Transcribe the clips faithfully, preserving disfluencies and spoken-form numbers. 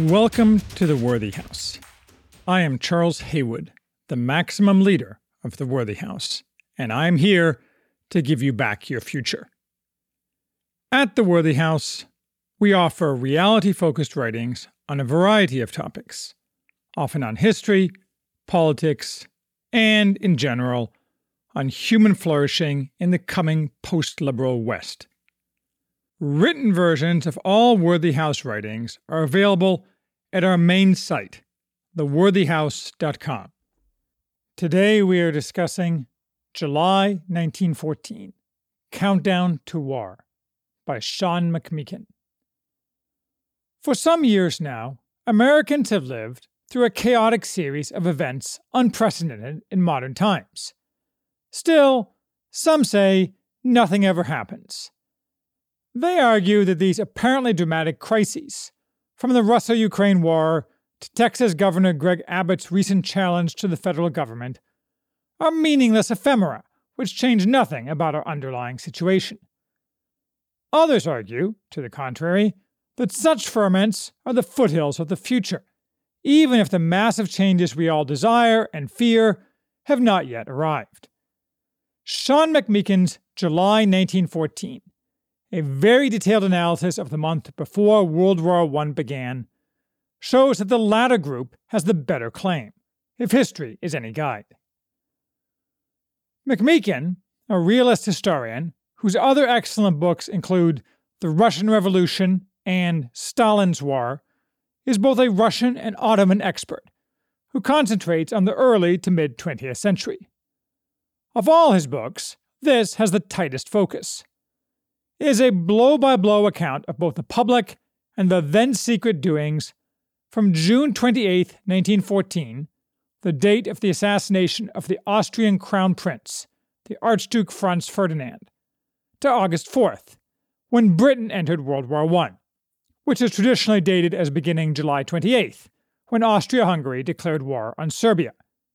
Welcome to the Worthy House. I am Charles Haywood, the maximum leader of the Worthy House, and I am here to give you back your future. At the Worthy House, we offer reality-focused writings on a variety of topics, often on history, politics, and, in general, on human flourishing in the coming post-liberal West. Written versions of all Worthy House writings are available at our main site, the worthy house dot com. Today we are discussing July nineteen fourteen, Countdown to War, by Sean McMeekin. For some years now, Americans have lived through a chaotic series of events unprecedented in modern times. Still, some say nothing ever happens. They argue that these apparently dramatic crises, from the Russia-Ukraine war to Texas Governor Greg Abbott's recent challenge to the federal government, are meaningless ephemera which change nothing about our underlying situation. Others argue, to the contrary, that such ferments are the foothills of the future, even if the massive changes we all desire and fear have not yet arrived. Sean McMeekin's July nineteen fourteen, a very detailed analysis of the month before World War One began, shows that the latter group has the better claim, if history is any guide. McMeekin, a realist historian whose other excellent books include The Russian Revolution and Stalin's War, is both a Russian and Ottoman expert who concentrates on the early to mid-twentieth century. Of all his books, this has the tightest focus. It is a blow-by-blow account of both the public and the then-secret doings from June twenty-eighth, nineteen fourteen, the date of the assassination of the Austrian Crown Prince, the Archduke Franz Ferdinand, to August fourth, when Britain entered World War One, which is traditionally dated as beginning July twenty-eighth, when Austria-Hungary declared war on Serbia.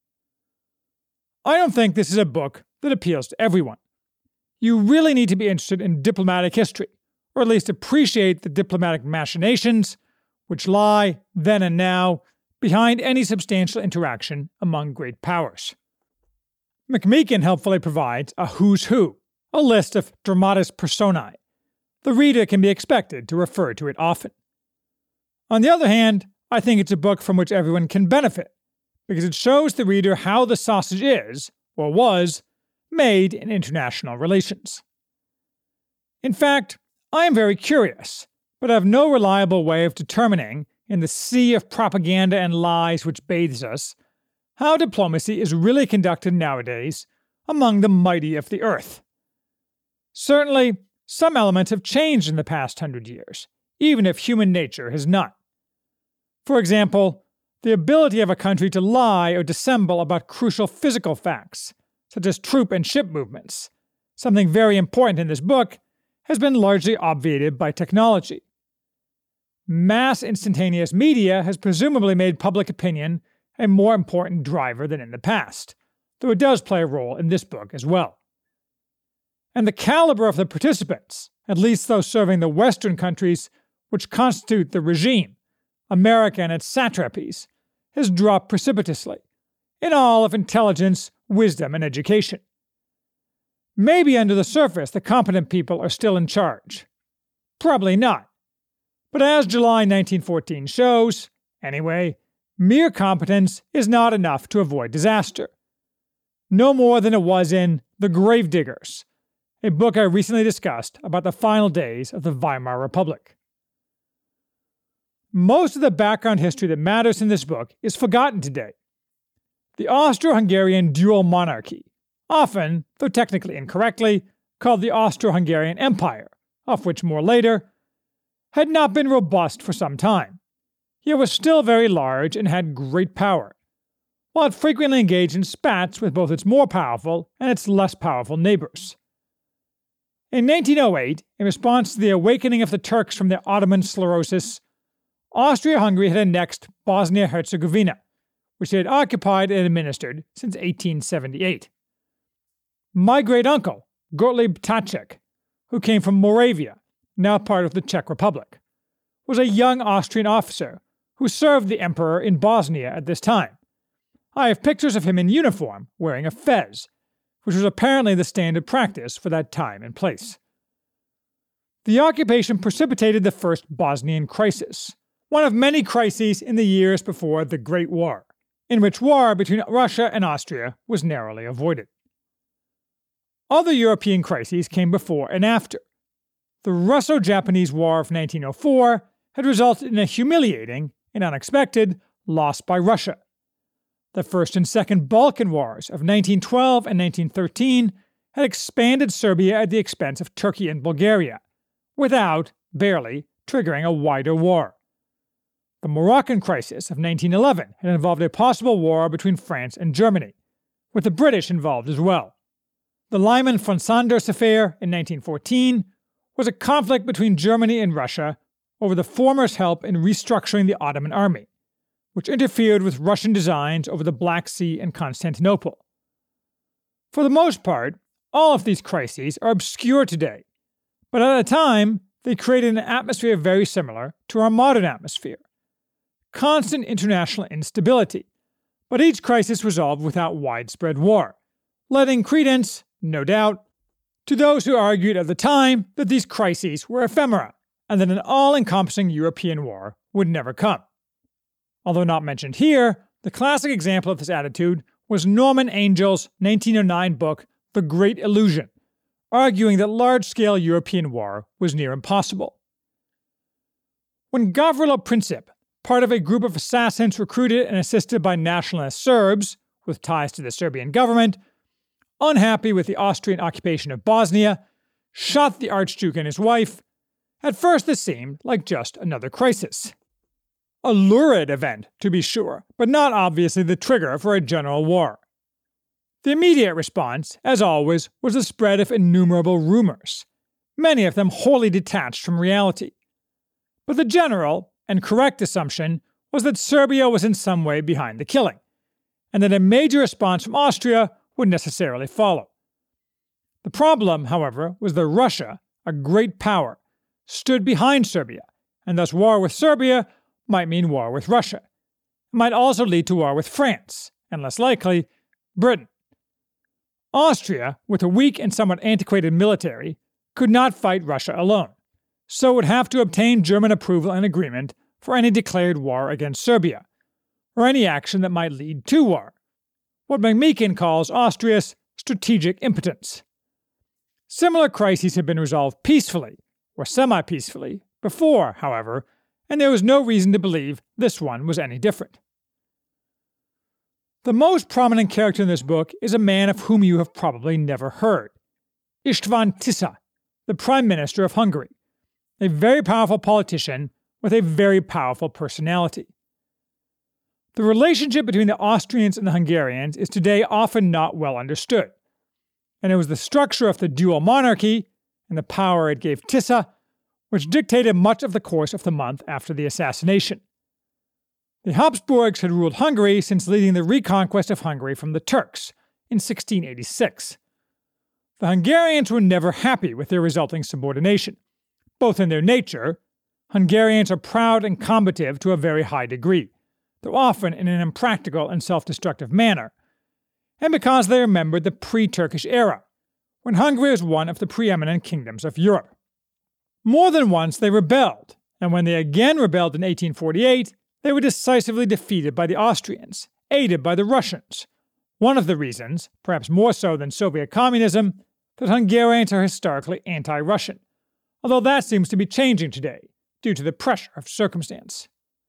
I don't think this is a book that appeals to everyone. You really need to be interested in diplomatic history, or at least appreciate the diplomatic machinations which lie, then and now, behind any substantial interaction among great powers. McMeekin helpfully provides a who's who, a list of dramatis personae. The reader can be expected to refer to it often. On the other hand, I think it's a book from which everyone can benefit, because it shows the reader how the sausage is, or was, made in international relations. In fact, I am very curious, but I have no reliable way of determining, in the sea of propaganda and lies which bathes us, how diplomacy is really conducted nowadays among the mighty of the earth. Certainly, some elements have changed in the past hundred years, even if human nature has not. For example, the ability of a country to lie or dissemble about crucial physical facts, such as troop and ship movements, something very important in this book, has been largely obviated by technology. Mass instantaneous media has presumably made public opinion a more important driver than in the past, though it does play a role in this book as well. And the caliber of the participants, at least those serving the Western countries which constitute the regime, America and its satrapies, has dropped precipitously, in all of intelligence, wisdom, and education. Maybe under the surface the competent people are still in charge. Probably not. But as July nineteen fourteen shows, anyway, mere competence is not enough to avoid disaster. No more than it was in The Gravediggers, a book I recently discussed about the final days of the Weimar Republic. Most of the background history that matters in this book is forgotten today. The Austro-Hungarian dual monarchy, often, though technically incorrectly, called the Austro-Hungarian Empire, of which more later, had not been robust for some time, yet was still very large and had great power, while it frequently engaged in spats with both its more powerful and its less powerful neighbors. In nineteen oh eight, in response to the awakening of the Turks from their Ottoman sclerosis, Austria-Hungary had annexed Bosnia-Herzegovina, which it had occupied and administered since eighteen seventy-eight. My great-uncle, Gottlieb Tachek, who came from Moravia, now part of the Czech Republic, was a young Austrian officer who served the emperor in Bosnia at this time. I have pictures of him in uniform, wearing a fez, which was apparently the standard practice for that time and place. The occupation precipitated the First Bosnian Crisis, one of many crises in the years before the Great War, in which war between Russia and Austria was narrowly avoided. Other European crises came before and after. The Russo-Japanese War of nineteen oh four had resulted in a humiliating and unexpected loss by Russia. The First and Second Balkan Wars of nineteen twelve and nineteen thirteen had expanded Serbia at the expense of Turkey and Bulgaria, without, barely, triggering a wider war. The Moroccan crisis of nineteen eleven had involved a possible war between France and Germany, with the British involved as well. The Lyman von Sanders affair in nineteen fourteen was a conflict between Germany and Russia over the former's help in restructuring the Ottoman army, which interfered with Russian designs over the Black Sea and Constantinople. For the most part, all of these crises are obscure today, but at the time, they created an atmosphere very similar to our modern atmosphere. Constant international instability, but each crisis resolved without widespread war, lending credence, no doubt, to those who argued at the time that these crises were ephemera and that an all-encompassing European war would never come. Although not mentioned here, the classic example of this attitude was Norman Angel's nineteen oh nine book, The Great Illusion, arguing that large-scale European war was near impossible. When Gavrilo Princip, part of a group of assassins recruited and assisted by nationalist Serbs with ties to the Serbian government, unhappy with the Austrian occupation of Bosnia, shot the Archduke and his wife, at first this seemed like just another crisis. A lurid event, to be sure, but not obviously the trigger for a general war. The immediate response, as always, was the spread of innumerable rumors, many of them wholly detached from reality. But the general and correct assumption was that Serbia was in some way behind the killing, and that a major response from Austria would necessarily follow. The problem, however, was that Russia, a great power, stood behind Serbia, and thus war with Serbia might mean war with Russia. It might also lead to war with France, and less likely, Britain. Austria, with a weak and somewhat antiquated military, could not fight Russia alone, so would have to obtain German approval and agreement for any declared war against Serbia, or any action that might lead to war, what McMeekin calls Austria's strategic impotence. Similar crises had been resolved peacefully, or semi-peacefully, before, however, and there was no reason to believe this one was any different. The most prominent character in this book is a man of whom you have probably never heard, István Tisza, the Prime Minister of Hungary, a very powerful politician with a very powerful personality. The relationship between the Austrians and the Hungarians is today often not well understood, and it was the structure of the dual monarchy and the power it gave Tisza which dictated much of the course of the month after the assassination. The Habsburgs had ruled Hungary since leading the reconquest of Hungary from the Turks in sixteen eighty-six. The Hungarians were never happy with their resulting subordination. Both in their nature, Hungarians are proud and combative to a very high degree, though often in an impractical and self-destructive manner, and because they remembered the pre-Turkish era, when Hungary was one of the preeminent kingdoms of Europe. More than once they rebelled, and when they again rebelled in eighteen forty-eight, they were decisively defeated by the Austrians, aided by the Russians. One of the reasons, perhaps more so than Soviet communism, that Hungarians are historically anti-Russian, although that seems to be changing today, due to the pressure of circumstance.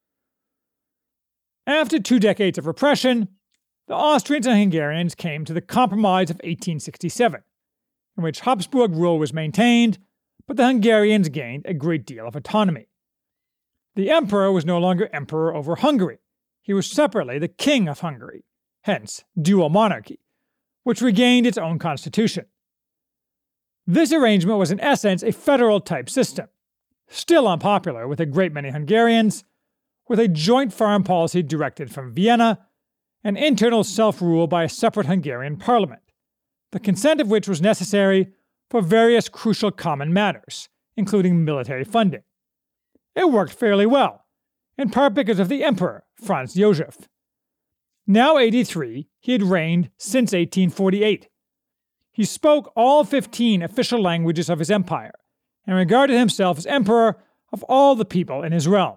After two decades of repression, the Austrians and Hungarians came to the Compromise of eighteen sixty-seven, in which Habsburg rule was maintained, but the Hungarians gained a great deal of autonomy. The emperor was no longer emperor over Hungary. He was separately the king of Hungary, hence dual monarchy, which regained its own constitution. This arrangement was in essence a federal-type system, still unpopular with a great many Hungarians, with a joint foreign policy directed from Vienna, and internal self-rule by a separate Hungarian parliament, the consent of which was necessary for various crucial common matters, including military funding. It worked fairly well, in part because of the Emperor, Franz Joseph. Now eighty-three, he had reigned since eighteen forty-eight. He spoke all fifteen official languages of his empire and regarded himself as emperor of all the people in his realm.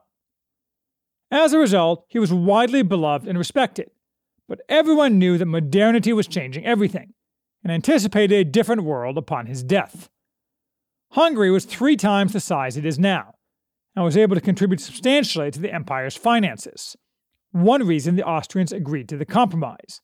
As a result, he was widely beloved and respected, but everyone knew that modernity was changing everything and anticipated a different world upon his death. Hungary was three times the size it is now, and was able to contribute substantially to the empire's finances, one reason the Austrians agreed to the compromise.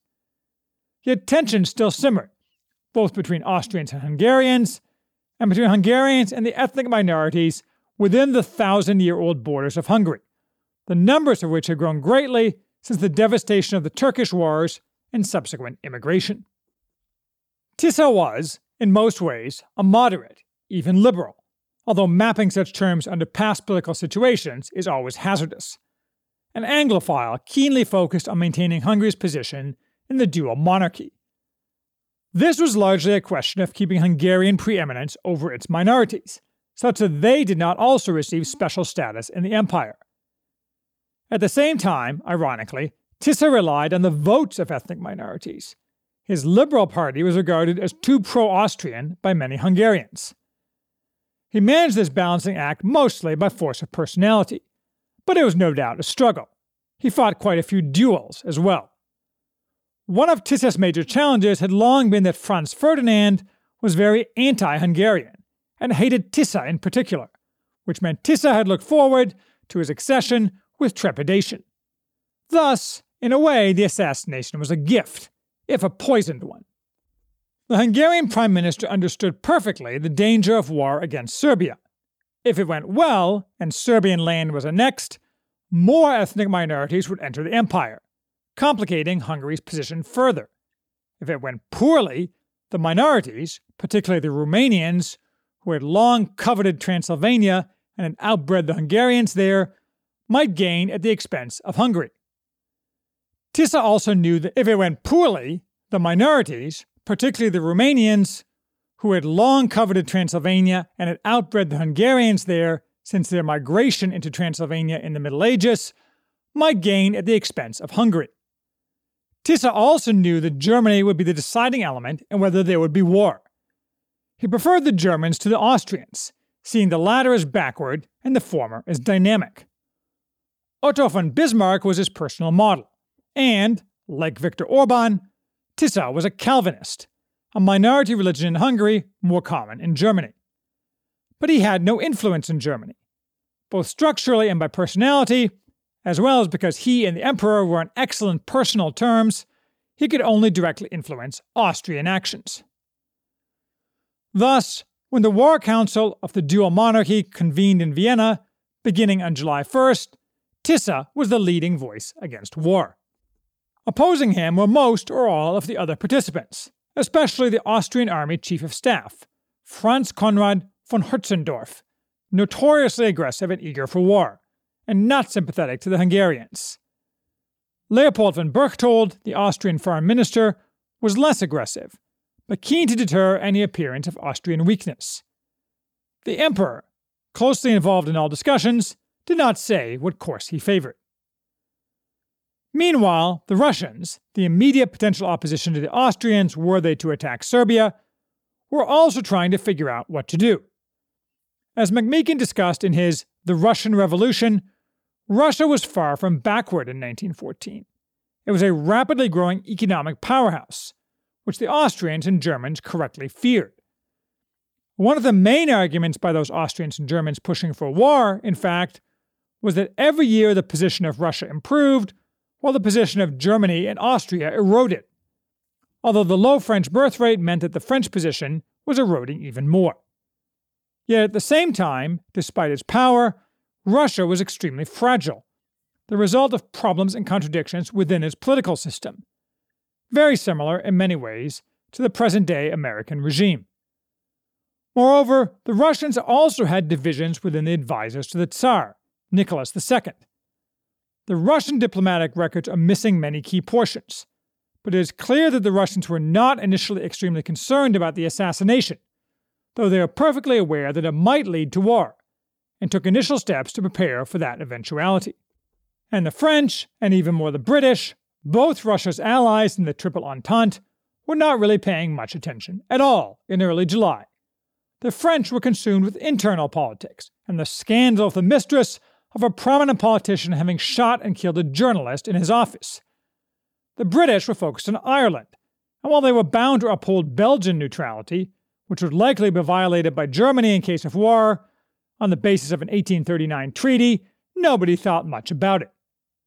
Yet tensions still simmered, both between Austrians and Hungarians, and between Hungarians and the ethnic minorities within the thousand-year-old borders of Hungary, the numbers of which had grown greatly since the devastation of the Turkish wars and subsequent immigration. Tisza was, in most ways, a moderate, even liberal, although mapping such terms onto past political situations is always hazardous. An Anglophile keenly focused on maintaining Hungary's position in the dual monarchy. This was largely a question of keeping Hungarian preeminence over its minorities, such that they did not also receive special status in the empire. At the same time, ironically, Tisza relied on the votes of ethnic minorities. His Liberal Party was regarded as too pro-Austrian by many Hungarians. He managed this balancing act mostly by force of personality, but it was no doubt a struggle. He fought quite a few duels as well. One of Tisza's major challenges had long been that Franz Ferdinand was very anti-Hungarian and hated Tisza in particular, which meant Tisza had looked forward to his accession with trepidation. Thus, in a way, the assassination was a gift, if a poisoned one. The Hungarian prime minister understood perfectly the danger of war against Serbia. If it went well, and Serbian land was annexed, more ethnic minorities would enter the empire, complicating Hungary's position further. If it went poorly, the minorities, particularly the Romanians, who had long coveted Transylvania and had outbred the Hungarians there, might gain at the expense of Hungary. Tisza also knew that if it went poorly, the minorities, particularly the Romanians, who had long coveted Transylvania and had outbred the Hungarians there since their migration into Transylvania in the Middle Ages, might gain at the expense of Hungary. Tisza also knew that Germany would be the deciding element in whether there would be war. He preferred the Germans to the Austrians, seeing the latter as backward and the former as dynamic. Otto von Bismarck was his personal model, and, like Viktor Orban, Tisza was a Calvinist, a minority religion in Hungary more common in Germany. But he had no influence in Germany, both structurally and by personality, as well as because he and the emperor were on excellent personal terms. He could only directly influence Austrian actions. Thus, when the War Council of the Dual Monarchy convened in Vienna, beginning on July first, Tisza was the leading voice against war. Opposing him were most or all of the other participants, especially the Austrian Army Chief of Staff, Franz Conrad von Hötzendorf, notoriously aggressive and eager for war, and not sympathetic to the Hungarians. Leopold von Berchtold, the Austrian foreign minister, was less aggressive, but keen to deter any appearance of Austrian weakness. The emperor, closely involved in all discussions, did not say what course he favored. Meanwhile, the Russians, the immediate potential opposition to the Austrians were they to attack Serbia, were also trying to figure out what to do. As McMeekin discussed in his The Russian Revolution, Russia was far from backward in nineteen fourteen. It was a rapidly growing economic powerhouse, which the Austrians and Germans correctly feared. One of the main arguments by those Austrians and Germans pushing for war, in fact, was that every year the position of Russia improved, while the position of Germany and Austria eroded, although the low French birth rate meant that the French position was eroding even more. Yet at the same time, despite its power, Russia was extremely fragile, the result of problems and contradictions within its political system, very similar in many ways to the present-day American regime. Moreover, the Russians also had divisions within the advisors to the Tsar, Nicholas the Second. The Russian diplomatic records are missing many key portions, but it is clear that the Russians were not initially extremely concerned about the assassination, though they are perfectly aware that it might lead to war, and took initial steps to prepare for that eventuality. And the French, and even more the British, both Russia's allies in the Triple Entente, were not really paying much attention at all in early July. The French were consumed with internal politics and the scandal of the mistress of a prominent politician having shot and killed a journalist in his office. The British were focused on Ireland, and while they were bound to uphold Belgian neutrality, which would likely be violated by Germany in case of war, on the basis of an eighteen thirty-nine treaty, nobody thought much about it.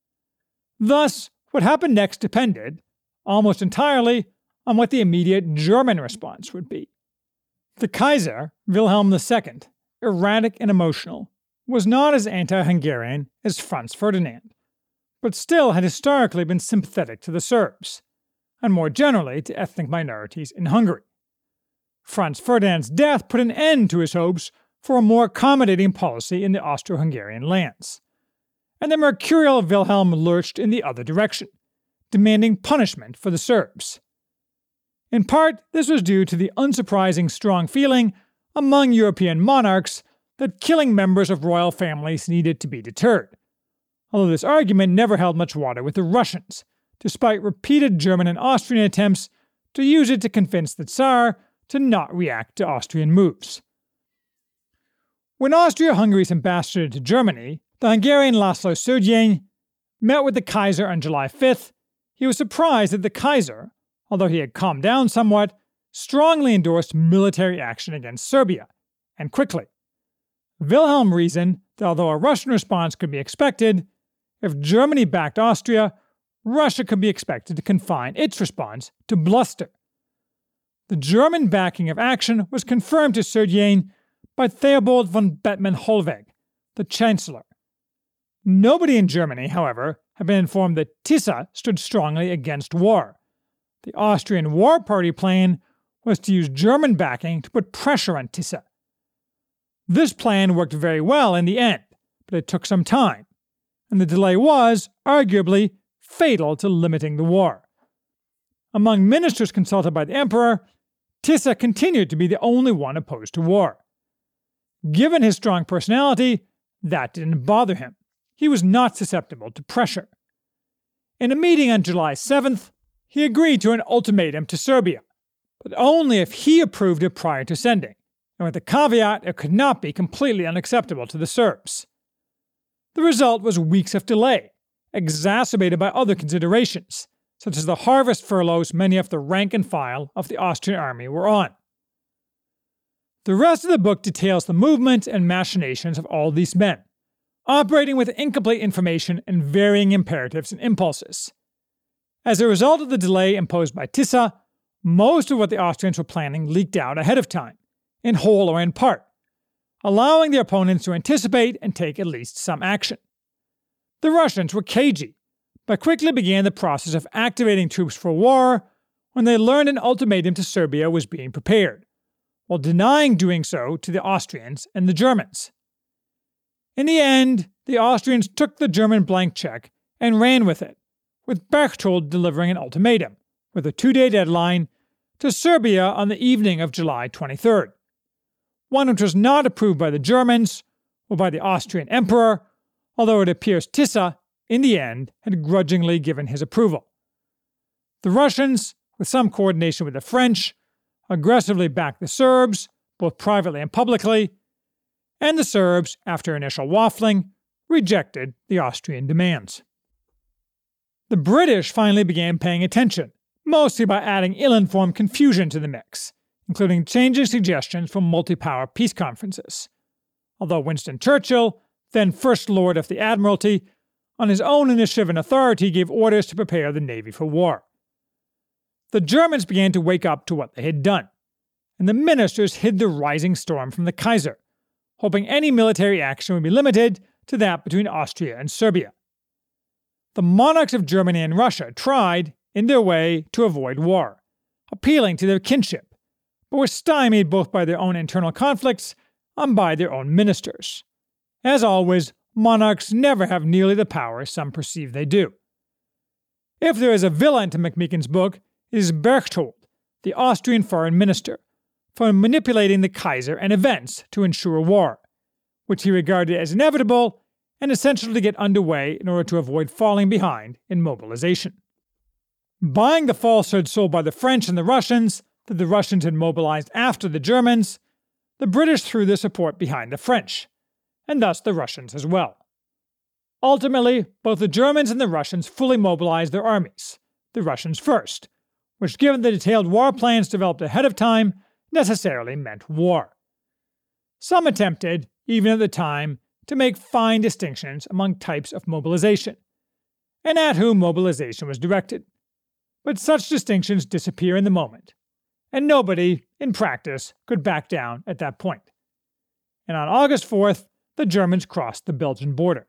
Thus, what happened next depended, almost entirely, on what the immediate German response would be. The Kaiser, Wilhelm the Second, erratic and emotional, was not as anti-Hungarian as Franz Ferdinand, but still had historically been sympathetic to the Serbs, and more generally to ethnic minorities in Hungary. Franz Ferdinand's death put an end to his hopes for a more accommodating policy in the Austro-Hungarian lands, and the mercurial Wilhelm lurched in the other direction, demanding punishment for the Serbs. In part, this was due to the unsurprising strong feeling among European monarchs that killing members of royal families needed to be deterred, although this argument never held much water with the Russians, despite repeated German and Austrian attempts to use it to convince the Tsar to not react to Austrian moves. When Austria-Hungary's ambassador to Germany, the Hungarian Laszlo Szörgy, met with the Kaiser on July fifth, he was surprised that the Kaiser, although he had calmed down somewhat, strongly endorsed military action against Serbia, and quickly. Wilhelm reasoned that although a Russian response could be expected, if Germany backed Austria, Russia could be expected to confine its response to bluster. The German backing of action was confirmed to Szörgy by Theobald von Bethmann-Hollweg, the Chancellor. Nobody in Germany, however, had been informed that Tisza stood strongly against war. The Austrian War Party plan was to use German backing to put pressure on Tisza. This plan worked very well in the end, but it took some time, and the delay was, arguably, fatal to limiting the war. Among ministers consulted by the emperor, Tisza continued to be the only one opposed to war. Given his strong personality, that didn't bother him. He was not susceptible to pressure. In a meeting on July seventh, he agreed to an ultimatum to Serbia, but only if he approved it prior to sending, and with the caveat it could not be completely unacceptable to the Serbs. The result was weeks of delay, exacerbated by other considerations, such as the harvest furloughs many of the rank and file of the Austrian army were on. The rest of the book details the movements and machinations of all these men, operating with incomplete information and varying imperatives and impulses. As a result of the delay imposed by Tisza, most of what the Austrians were planning leaked out ahead of time, in whole or in part, allowing their opponents to anticipate and take at least some action. The Russians were cagey, but quickly began the process of activating troops for war when they learned an ultimatum to Serbia was being prepared, while denying doing so to the Austrians and the Germans. In the end, the Austrians took the German blank check and ran with it, with Berchtold delivering an ultimatum, with a two-day deadline, to Serbia on the evening of July twenty-third, one which was not approved by the Germans or by the Austrian emperor, although it appears Tisza, in the end, had grudgingly given his approval. The Russians, with some coordination with the French, aggressively backed the Serbs, both privately and publicly, and the Serbs, after initial waffling, rejected the Austrian demands. The British finally began paying attention, mostly by adding ill-informed confusion to the mix, including changing suggestions for multi-power peace conferences. Although Winston Churchill, then First Lord of the Admiralty, on his own initiative and authority gave orders to prepare the Navy for war. The Germans began to wake up to what they had done, and the ministers hid the rising storm from the Kaiser, hoping any military action would be limited to that between Austria and Serbia. The monarchs of Germany and Russia tried, in their way, to avoid war, appealing to their kinship, but were stymied both by their own internal conflicts and by their own ministers. As always, monarchs never have nearly the power some perceive they do. If there is a villain to Macmeekan's book, it is Berchtold, the Austrian foreign minister, for manipulating the Kaiser and events to ensure war, which he regarded as inevitable and essential to get underway in order to avoid falling behind in mobilization. Buying the falsehood sold by the French and the Russians that the Russians had mobilized after the Germans, the British threw their support behind the French, and thus the Russians as well. Ultimately, both the Germans and the Russians fully mobilized their armies, the Russians first, which, given the detailed war plans developed ahead of time, necessarily meant war. Some attempted, even at the time, to make fine distinctions among types of mobilization, and at whom mobilization was directed. But such distinctions disappear in the moment, and nobody, in practice, could back down at that point. And on August fourth, the Germans crossed the Belgian border.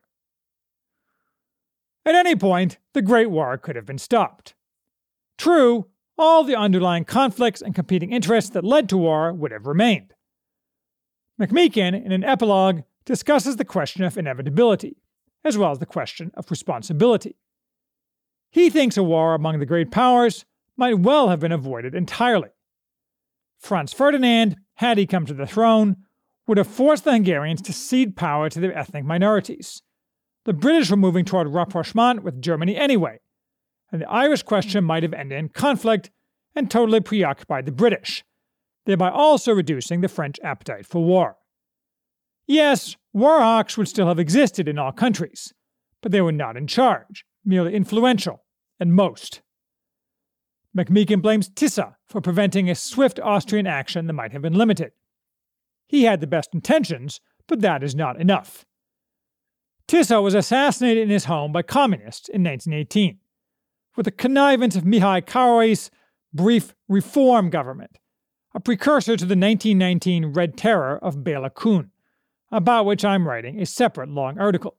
At any point, the Great War could have been stopped. True, all the underlying conflicts and competing interests that led to war would have remained. McMeekin, in an epilogue, discusses the question of inevitability, as well as the question of responsibility. He thinks a war among the great powers might well have been avoided entirely. Franz Ferdinand, had he come to the throne, would have forced the Hungarians to cede power to their ethnic minorities. The British were moving toward rapprochement with Germany anyway, and the Irish question might have ended in conflict and totally preoccupied the British, thereby also reducing the French appetite for war. Yes, war hawks would still have existed in all countries, but they were not in charge, merely influential, at most. McMeekin blames Tisza for preventing a swift Austrian action that might have been limited. He had the best intentions, but that is not enough. Tisza was assassinated in his home by communists in nineteen eighteen, with the connivance of Mihai Károlyi's brief reform government, a precursor to the nineteen nineteen Red Terror of Béla Kun, about which I'm writing a separate long article.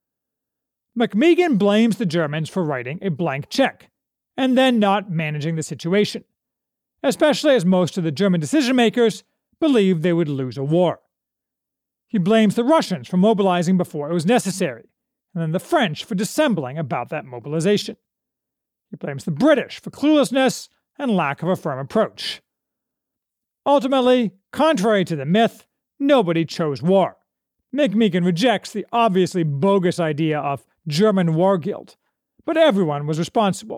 McMeekin blames the Germans for writing a blank check, and then not managing the situation, especially as most of the German decision-makers believed they would lose a war. He blames the Russians for mobilizing before it was necessary, and then the French for dissembling about that mobilization. He blames the British for cluelessness and lack of a firm approach. Ultimately, contrary to the myth, nobody chose war. McMeekin rejects the obviously bogus idea of German war guilt, but everyone was responsible.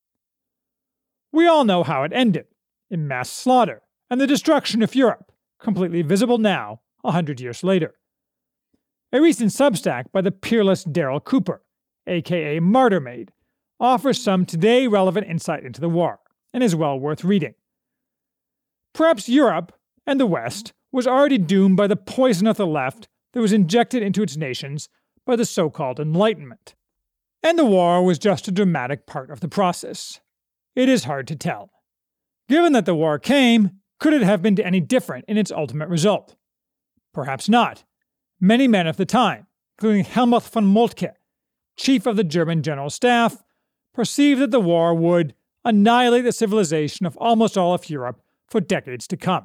We all know how it ended, in mass slaughter and the destruction of Europe, completely visible now, a hundred years later. A recent Substack by the peerless Daryl Cooper, aka Martyr Maid, offers some today relevant insight into the war, and is well worth reading. Perhaps Europe, and the West, was already doomed by the poison of the left that was injected into its nations by the so-called Enlightenment. And the war was just a dramatic part of the process. It is hard to tell. Given that the war came, could it have been any different in its ultimate result? Perhaps not. Many men of the time, including Helmuth von Moltke, chief of the German General Staff, perceived that the war would annihilate the civilization of almost all of Europe for decades to come.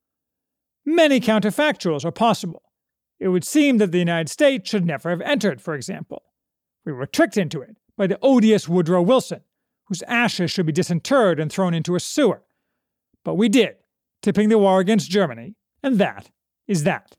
Many counterfactuals are possible. It would seem that the United States should never have entered, for example. We were tricked into it by the odious Woodrow Wilson, whose ashes should be disinterred and thrown into a sewer. But we did, tipping the war against Germany, and that is that.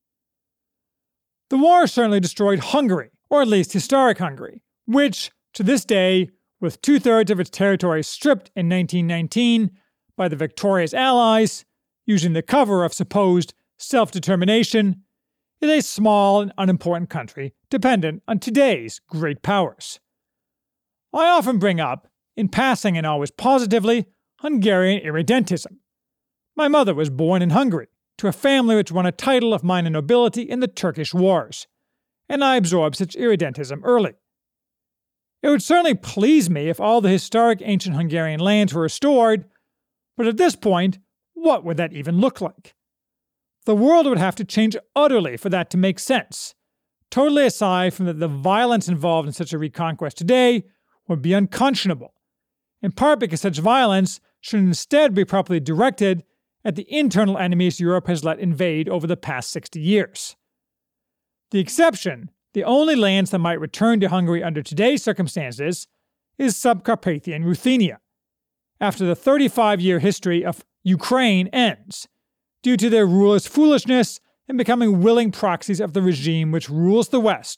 The war certainly destroyed Hungary, or at least historic Hungary, which, to this day, with two-thirds of its territory stripped in nineteen nineteen by the victorious Allies, using the cover of supposed self-determination, is a small and unimportant country dependent on today's great powers. I often bring up, in passing and always positively, Hungarian irredentism. My mother was born in Hungary, to a family which won a title of minor nobility in the Turkish Wars, and I absorbed such irredentism early. It would certainly please me if all the historic ancient Hungarian lands were restored, but at this point, what would that even look like? The world would have to change utterly for that to make sense, totally aside from that the violence involved in such a reconquest today would be unconscionable, in part because such violence should instead be properly directed at the internal enemies Europe has let invade over the past sixty years. The exception, the only lands that might return to Hungary under today's circumstances, is Subcarpathian Ruthenia, after the thirty-five-year history of Ukraine ends, due to their rulers' foolishness in becoming willing proxies of the regime which rules the West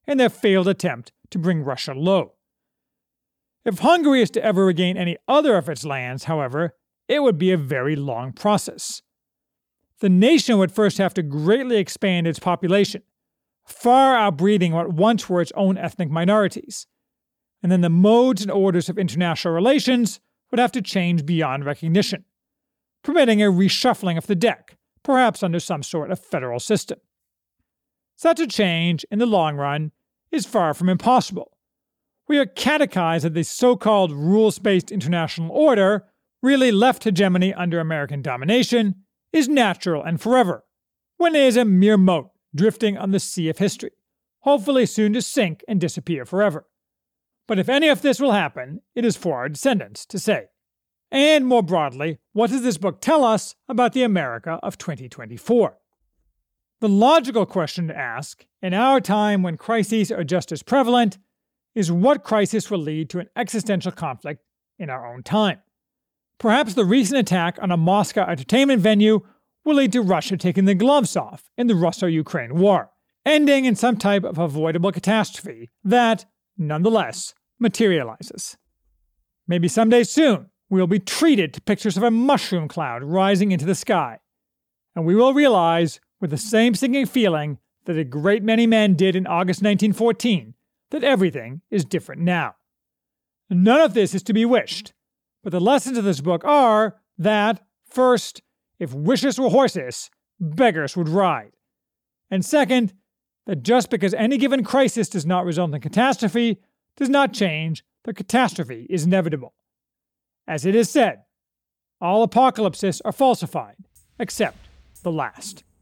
in their failed attempt to bring Russia low. If Hungary is to ever regain any other of its lands, however, it would be a very long process. The nation would first have to greatly expand its population, far outbreeding what once were its own ethnic minorities, and then the modes and orders of international relations would have to change beyond recognition, permitting a reshuffling of the deck, perhaps under some sort of federal system. Such a change, in the long run, is far from impossible. We are catechized that the so-called rules-based international order, really left hegemony under American domination, is natural and forever, when it is a mere mote drifting on the sea of history, hopefully soon to sink and disappear forever. But if any of this will happen, it is for our descendants to say. And more broadly, what does this book tell us about the America of twenty twenty-four? The logical question to ask, in our time when crises are just as prevalent, is what crisis will lead to an existential conflict in our own time? Perhaps the recent attack on a Moscow entertainment venue will lead to Russia taking the gloves off in the Russo-Ukraine war, ending in some type of avoidable catastrophe that, nonetheless, materializes. Maybe someday soon, we will be treated to pictures of a mushroom cloud rising into the sky, and we will realize, with the same sinking feeling that a great many men did in August nineteen fourteen, that everything is different now. None of this is to be wished, but the lessons of this book are that, first, if wishes were horses, beggars would ride. And second, that just because any given crisis does not result in catastrophe, does not change that catastrophe is inevitable. As it is said, all apocalypses are falsified, except the last.